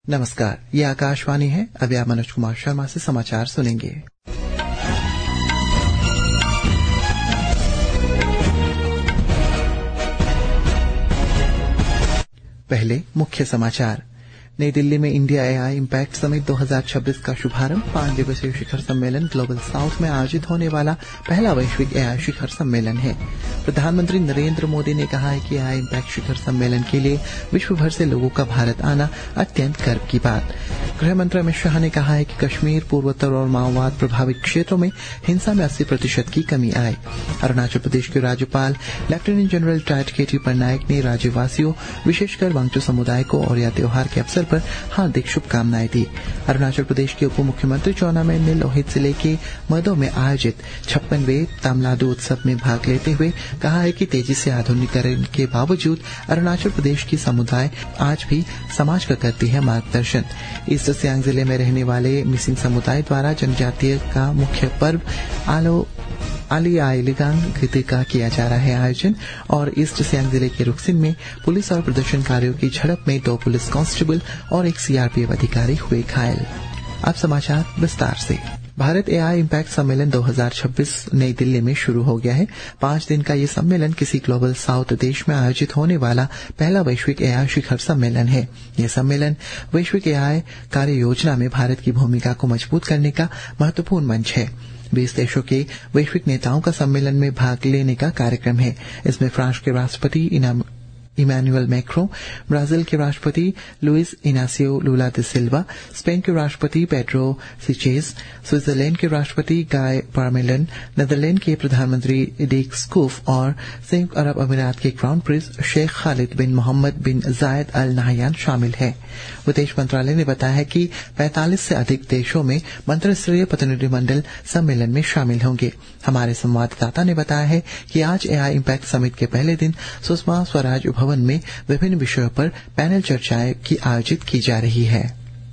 नमस्कार, ये आकाशवाणी है। अभी आप मनोज कुमार शर्मा से समाचार सुनेंगे। पहले मुख्य समाचार। नई दिल्ली में इंडिया एआई इम्पैक्ट समिट 2026 का शुभारंभ। 5 दिवसीय शिखर सम्मेलन ग्लोबल साउथ में आयोजित होने वाला पहला वैश्विक एआई शिखर सम्मेलन है। प्रधानमंत्री नरेंद्र मोदी ने कहा है कि एआई इम्पैक्ट शिखर सम्मेलन के लिए विश्व भर से लोगों का भारत आना अत्यंत गर्व की बात। गृह मंत्री अमित शाह ने कहा है कि कश्मीर, पूर्वोत्तर और माओवाद प्रभावित क्षेत्रों में हिंसा में 80% की कमी आई। अरुणाचल प्रदेश के राज्यपाल लेफ्टिनेंट जनरल टाइट केटी पटनायक ने राज्यवासियों, विशेषकर वांगचू समुदाय को ओरिया त्योहार के अवसर पर हार्दिक शुभकामनाएं दी। अरुणाचल प्रदेश के उप मुख्यमंत्री चाउना मेन ने लोहित जिले के मदो में आयोजित 56वें तमिलनाडु उत्सव में भाग लेते हुए कहा है कि तेजी से आधुनिकीकरण के बावजूद अरुणाचल प्रदेश की समुदाय आज भी समाज का करती है मार्गदर्शन। ईस्ट सियांग जिले में रहने वाले मिसिंग समुदाय द्वारा जनजातीय का मुख्य पर्व आली आईलिगांग गीते का किया जा रहा है आयोजन। और ईस्ट सियांग जिले के रुकसिन में पुलिस और प्रदर्शनकारियों की झड़प में 2 पुलिस कांस्टेबल और 1 सीआरपीएफ अधिकारी हुए घायल। अब समाचार विस्तार से। भारत एआई इम्पैक्ट सम्मेलन 2026 नई दिल्ली में शुरू हो गया है। 5 दिन का ये सम्मेलन किसी ग्लोबल साउथ देश में आयोजित होने वाला पहला वैश्विक एआई शिखर सम्मेलन है। यह सम्मेलन वैश्विक एआई कार्य योजना में भारत की भूमिका को मजबूत करने का महत्वपूर्ण मंच है। 20 देशों के वैश्विक नेताओं का सम्मेलन में भाग लेने का कार्यक्रम है। इसमें फ्रांस के राष्ट्रपति इमैनुअल मैक्रों, ब्राजील के राष्ट्रपति लुइस इनासियो लुला दा सिल्वा, स्पेन के राष्ट्रपति पेड्रो साnchez, स्विट्जरलैंड के राष्ट्रपति गाय पारमेलन, नीदरलैंड के प्रधानमंत्री डीक स्कूफ और संयुक्त अरब अमीरात के crown prince Sheikh Khalid bin Mohammed bin Zayed Al Nahyan शामिल हैं। विदेश मंत्रालय ने बताया है कि 45 से अधिक देशों में मंत्रिस्तरीय प्रतिनिधिमंडल सम्मेलन में शामिल होंगे। हमारे संवाददाता ने बताया है कि आज एआई इम्पैक्ट समिट के पहले दिन सुषमा स्वराज भवन में विभिन्न विषयों पर पैनल चर्चाएं आयोजित की जा रही है।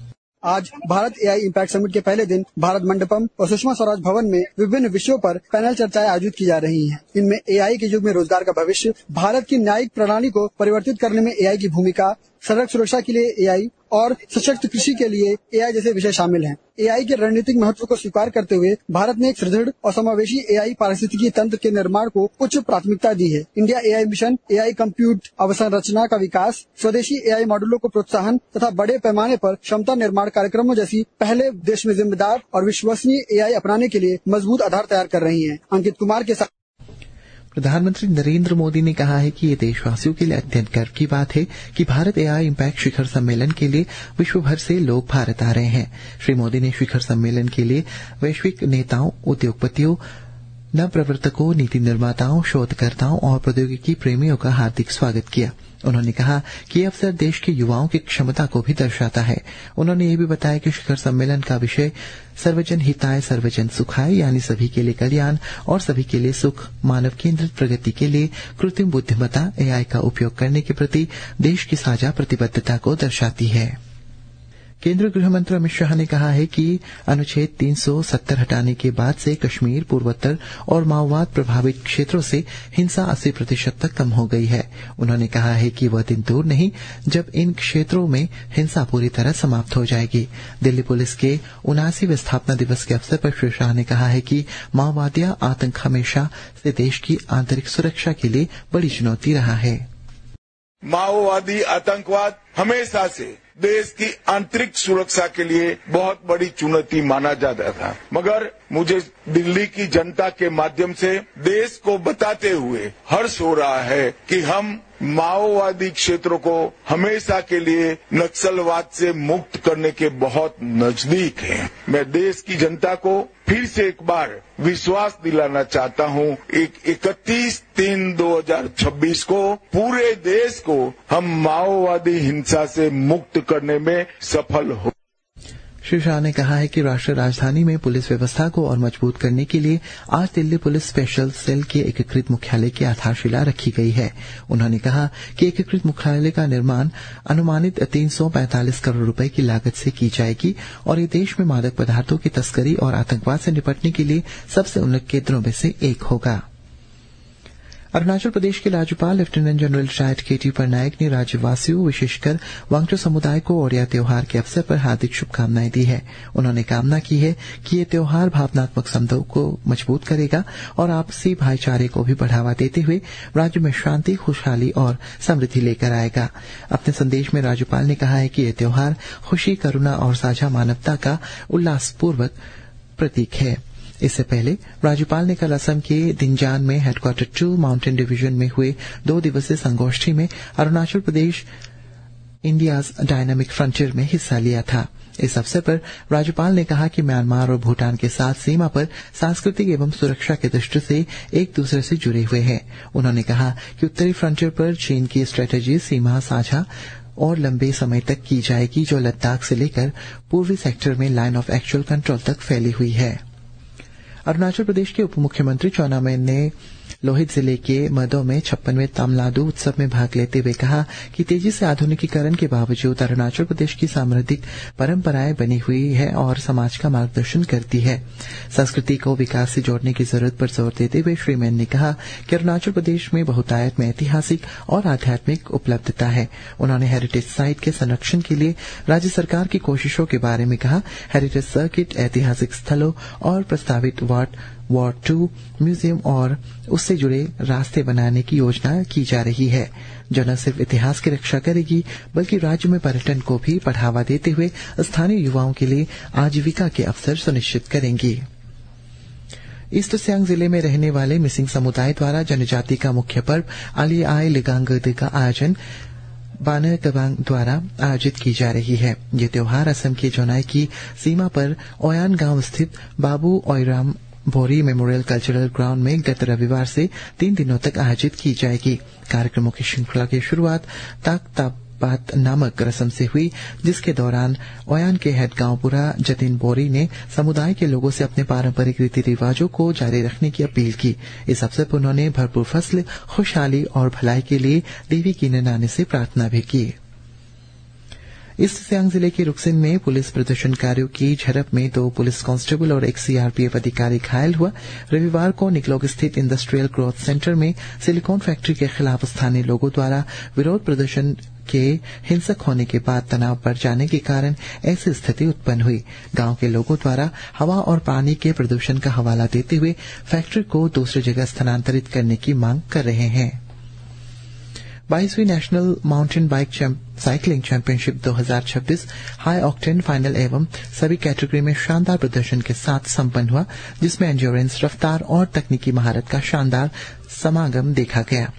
आज भारत एआई इम्पैक्ट समिट के पहले दिन भारत मंडपम और सुषमा स्वराज भवन में विभिन्न विषयों पर पैनल चर्चाएं आयोजित की जा रही हैं। इनमें एआई के युग में रोजगार का भविष्य, भारत की न्यायिक प्रणाली को परिवर्तित करने में एआई की भूमिका, सड़क सुरक्षा के लिए एआई और सशक्त कृषि के लिए एआई जैसे विषय शामिल हैं। एआई के रणनीतिक महत्व को स्वीकार करते हुए भारत ने एक सुदृढ़ और समावेशी एआई पारिस्थितिकी तंत्र के निर्माण को उच्च प्राथमिकता दी है। India AI mission, AI compute अवसंरचना का विकास, स्वदेशी एआई मॉडलों को प्रोत्साहन तथा बड़े पैमाने पर क्षमता निर्माण कार्यक्रमों जैसी पहले देश में जिम्मेदार और विश्वसनीय एआई अपनाने के लिए मजबूत आधार तैयार कर रही है। अंकित कुमार के साथ। प्रधानमंत्री नरेंद्र मोदी ने कहा है कि ये देशवासियों के लिए अत्यंत गर्व की बात है कि भारत एआई इम्पैक्ट शिखर सम्मेलन के लिए विश्व भर से लोग भारत आ रहे हैं। श्री मोदी ने शिखर सम्मेलन के लिए वैश्विक नेताओं, उद्योगपतियों, नवप्रवर्तकों, नीति निर्माताओं, शोधकर्ताओं और प्रौद्योगिकी प्रेमियों का हार्दिक स्वागत किया। उन्होंने कहा कि यह अवसर देश के युवाओं की क्षमता को भी दर्शाता है। उन्होंने ये भी बताया कि शिखर सम्मेलन का विषय सर्वजन हिताय सर्वजन सुखाय यानी सभी के लिए कल्याण और सभी के लिए सुख, मानव केंद्रित प्रगति के लिए कृत्रिम बुद्धिमत्ता एआई का उपयोग करने के प्रति देश की साझा प्रतिबद्धता को दर्शाती है। केंद्रीय गृह मंत्री अमित शाह ने कहा है कि अनुच्छेद 370 हटाने के बाद से कश्मीर, पूर्वोत्तर और माओवाद प्रभावित क्षेत्रों से हिंसा 80% तक कम हो गई है। उन्होंने कहा है कि वह दिन दूर नहीं जब इन क्षेत्रों में हिंसा पूरी तरह समाप्त हो जाएगी। दिल्ली पुलिस के 79वें स्थापना दिवस के अवसर पर श्री शाह ने कहा है कि माओवादियां आतंक हमेशा से देश की आंतरिक सुरक्षा के लिए बड़ी चुनौती रहा है। माओवादी आतंकवाद हमेशा से देश की आंतरिक सुरक्षा के लिए बहुत बड़ी चुनौती माना जाता था, मगर मुझे दिल्ली की जनता के माध्यम से देश को बताते हुए हर्ष हो रहा है कि हम माओवादी क्षेत्रों को हमेशा के लिए नक्सलवाद से मुक्त करने के बहुत नजदीक हैं। मैं देश की जनता को फिर से एक बार विश्वास दिलाना चाहता हूं, 31/3/2026 को पूरे देश को हम माओवादी हिंसा से मुक्त करने में सफल हो। श्री शाह ने कहा है कि राष्ट्रीय राजधानी में पुलिस व्यवस्था को और मजबूत करने के लिए आज दिल्ली पुलिस स्पेशल सेल के एकीकृत मुख्यालय की आधारशिला रखी गई है। उन्होंने कहा कि एकीकृत मुख्यालय का निर्माण अनुमानित 345 करोड़ रुपए की लागत से की जाएगी और ये देश में मादक पदार्थों की तस्करी और आतंकवाद से निपटने के लिए सबसे उन्नत केंद्रों में से एक होगा। अरुणाचल प्रदेश के राज्यपाल lieutenant general retired K T Patnaik ने राज्यवासियों विशेषकर वांगचो समुदाय को ओडिया त्योहार के अवसर पर हार्दिक शुभकामनाएं दी है। उन्होंने कामना की है कि ये त्योहार भावनात्मक संबंधों को मजबूत करेगा और आपसी भाईचारे को भी बढ़ावा देते हुए राज्य में शांति, खुशहाली और समृद्धि लेकर आएगा। अपने संदेश में राज्यपाल ने कहा है कि ये त्योहार खुशी, करुणा और साझा मानवता का उल्लासपूर्वक प्रतीक है। इससे पहले राज्यपाल ने कल असम के दिंजान में हेडक्वार्टर 2 माउंटेन डिवीजन में हुए 2 दिवसीय संगोष्ठी में Arunachal Pradesh India's dynamic frontier में हिस्सा लिया था। इस अवसर पर राज्यपाल ने कहा कि म्यांमार और भूटान के साथ सीमा पर सांस्कृतिक एवं सुरक्षा की दृष्टि से एक दूसरे से जुड़े हुए हैं। उन्होंने कहा कि उत्तरी फ्रंटियर पर चीन की स्ट्रेटेजी सीमा साझा और लंबे समय तक की जाएगी, जो लद्दाख से लेकर पूर्वी सेक्टर में लाइन ऑफ एक्चुअल कंट्रोल तक फैली हुई है। अरुणाचल प्रदेश के उप मुख्यमंत्री चाउना मेन ने लोहित जिले के मदो में 56वें तमिलनाडु उत्सव में भाग लेते हुए कहा कि तेजी से आधुनिकीकरण के बावजूद अरुणाचल प्रदेश की समृद्ध परंपराएं बनी हुई है और समाज का मार्गदर्शन करती है। संस्कृति को विकास से जोड़ने की जरूरत पर जोर देते हुए श्री मैन ने कहा कि अरुणाचल प्रदेश में बहुतायत में ऐतिहासिक और आध्यात्मिक उपलब्धता है। उन्होंने हेरिटेज साइट के संरक्षण के लिए राज्य सरकार की कोशिशों के बारे में कहा। हेरिटेज सर्किट, ऐतिहासिक स्थलों और प्रस्तावित वार्ड 2 म्यूजियम और उससे जुड़े रास्ते बनाने की योजना की जा रही है, जो न सिर्फ इतिहास की रक्षा करेगी बल्कि राज्य में पर्यटन को भी बढ़ावा देते हुए स्थानीय युवाओं के लिए आजीविका के अवसर सुनिश्चित करेंगी। ईस्ट सियांग जिले में रहने वाले मिसिंग समुदाय द्वारा जनजाति का मुख्य पर्व आली आई लिगांगदी का आयोजन बाने कबांग द्वारा आयोजित की जा रही है। ये त्योहार असम के जोनाई की सीमा पर ओयान गांव स्थित बाबू ओइराम बोरी मेमोरियल कल्चरल ग्राउंड में गत रविवार से 3 दिनों तक आयोजित की जाएगी। कार्यक्रमों की श्रृंखला की शुरुआत ताकताबात नामक रस्म से हुई, जिसके दौरान ओयान के हेड गांवपुरा जतिन बोरी ने समुदाय के लोगों से अपने पारंपरिक रीति रिवाजों को जारी रखने की अपील की। इस अवसर पर उन्होंने भरपूर फसल, खुशहाली और भलाई के लिए देवी की ननाने से प्रार्थना भी की। ईस्ट सियांग जिले के रुकसिन में पुलिस प्रदर्शनकारियों की झड़प में 2 पुलिस कांस्टेबल और एक सीआरपीएफ अधिकारी घायल हुआ। रविवार को निकलोग स्थित इंडस्ट्रियल ग्रोथ सेंटर में सिलिकॉन फैक्ट्री के खिलाफ स्थानीय लोगों द्वारा विरोध प्रदर्शन के हिंसक होने के बाद तनाव बढ़ जाने के कारण ऐसी स्थिति उत्पन्न हुई। गांव के लोगों द्वारा हवा और पानी के प्रदूषण का हवाला देते हुए फैक्ट्री को दूसरी जगह स्थानांतरित करने की मांग कर रहे हैं। 22वीं national mountain bike cycling championship 2026 high octane final एवं सभी कैटेगरी में शानदार प्रदर्शन के साथ संपन्न हुआ, जिसमें एंड्योरेंस, रफ्तार और तकनीकी महारत का शानदार समागम देखा गया।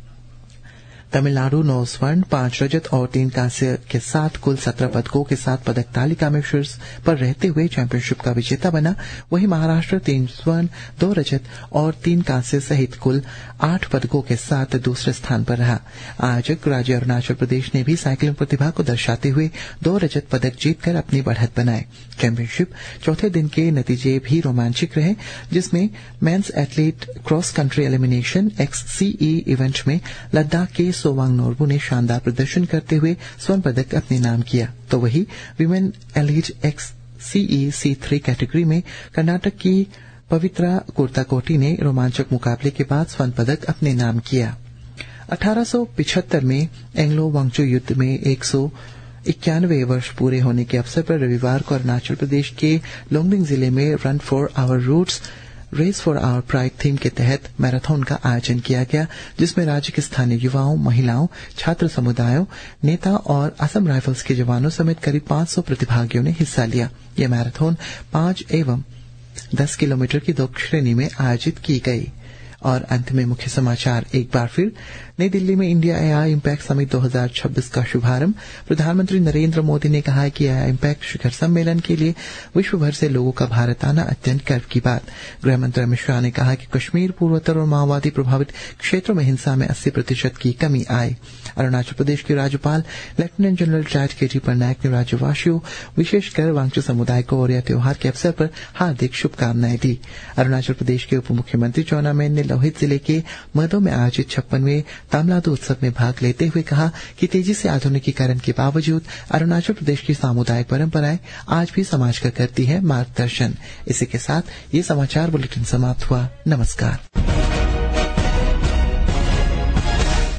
तमिलनाडु 9 स्वर्ण, 5 रजत और 3 कांस्य के साथ कुल 17 पदकों के साथ पदक तालिका में शीर्ष पर रहते हुए चैंपियनशिप का विजेता बना। वहीं महाराष्ट्र 3 स्वर्ण, 2 रजत और 3 कांस्य सहित कुल 8 पदकों के साथ दूसरे स्थान पर रहा। आयोजक राज्य अरुणाचल प्रदेश ने भी साइकिलिंग प्रतिभा को दर्शाते हुए 2 रजत पदक जीतकर अपनी बढ़त बनाए। चैंपियनशिप चौथे दिन के नतीजे भी रोमांचक रहे, जिसमें men's athlete cross country elimination XCE event में लद्दाख के सोवांग नोर्बू ने शानदार प्रदर्शन करते हुए स्वर्ण पदक अपने नाम किया, तो वही women elite XCE C3 category में कर्नाटक की पवित्रा कुर्ताकोटी ने रोमांचक मुकाबले के बाद स्वर्ण पदक अपने नाम किया। 1875 में एंग्लो वांगचो युद्ध में 191 वर्ष पूरे होने के अवसर पर रविवार को अरुणाचल प्रदेश के लोंगडिंग जिले में run for our roots race for our pride theme के तहत मैराथन का आयोजन किया गया, जिसमें राज्य के स्थानीय युवाओं, महिलाओं, छात्र समुदायों, नेता और असम राइफल्स के जवानों समेत करीब 500 प्रतिभागियों ने हिस्सा लिया। यह मैराथन 5 एवं 10 किलोमीटर की 2 श्रेणी में आयोजित की गई। और अंत में मुख्य समाचार एक बार फिर। नई दिल्ली में इंडिया एआई इम्पैक्ट समिट 2026 का शुभारंभ। प्रधानमंत्री नरेंद्र मोदी ने कहा है कि एआई इम्पैक्ट शिखर सम्मेलन के लिए विश्व भर से लोगों का भारत आना अत्यंत गर्व की बात। गृह मंत्री अमित शाह ने कहा कि कश्मीर, पूर्वोत्तर और माओवादी प्रभावित क्षेत्रों में हिंसा में 80% की कमी आई। अरुणाचल प्रदेश के राज्यपाल lieutenant general retired K T Patnaik ने राज्यवासियों, विशेषकर वांगचो समुदाय को ओरिया त्योहार के अवसर पर हार्दिक शुभकामनाएं दी। अरुणाचल प्रदेश के उप मुख्यमंत्री चाउना मेन ने लोहित जिले के मदो में आयोजित 56वें तमिलनाडु उत्सव में भाग लेते हुए कहा कि तेजी से आधुनिकीकरण के बावजूद अरुणाचल प्रदेश की सामुदायिक परंपराएं आज भी समाज का करती है मार्गदर्शन। इसी के साथ ये समाचार बुलेटिन समाप्त हुआ। नमस्कार।